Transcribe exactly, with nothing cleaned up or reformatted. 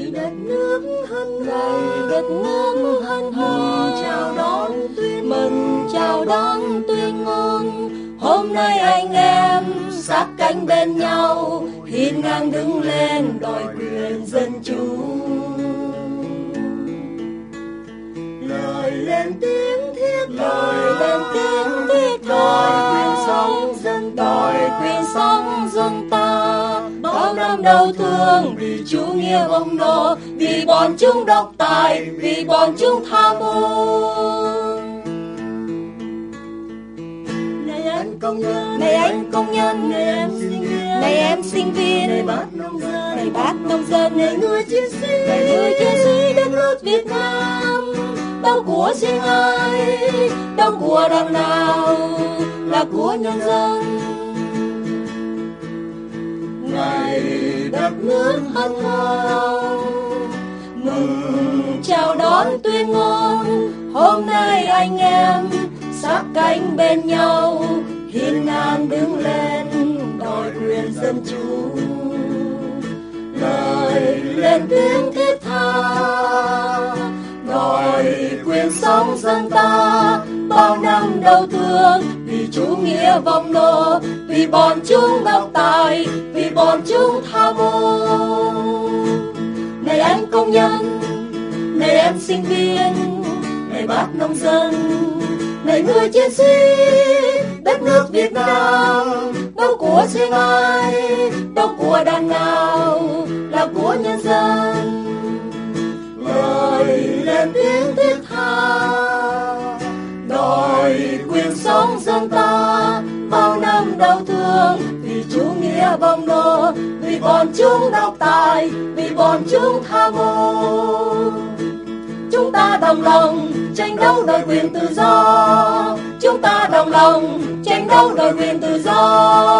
đất nước hân hoan, đất nước hân hoan chào đón tuyên mừng chào đón tuyên ngôn. Hôm nay anh em sát cánh bên nhau, hiên ngang đứng lên đòi quyền dân chủ. Lời lên tiếng thiết lời lên tiếng thiết đòi quyền sống dân đòi quyền sống dân ta. Bao năm đau thương vì chủ nghĩa bom nổ, vì bọn chúng độc tài, vì bọn chúng tham ô. Này anh công nhân, này anh công nhân, này em sinh viên, này em sinh viên, này bác nông dân, này bác nông dân, này người chiến sĩ, này người chiến sĩ đất nước Việt Nam. Đâu của riêng ai, đâu của đảng nào, là của nhân dân. Ngày đất nước hân hoan mừng chào đón tuyên ngôn. Hôm nay anh em sát cánh bên nhau, hiên ngang đứng lên đòi quyền dân chủ. Lời lên tiếng thiết tha đòi quyền sống dân ta. Bao năm đau thương vì chủ nghĩa vong nô, vì bọn chúng độc tài, vì bọn chúng tham ô. Này anh công nhân, này em sinh viên, này bác nông dân, này người chiến sĩ đất nước Việt Nam. Đâu của riêng ai, đâu của đảng nào, là của nhân dân. Lời lên tiếng thiết tha đòi quyền sống dân ta. Bao năm đau thương vì chủ nghĩa bom nổ, vì bọn chúng độc tài, vì bọn chúng tham ô. Chúng ta đồng lòng tranh đấu đòi quyền tự do, chúng ta đồng lòng tranh đấu đòi quyền tự do.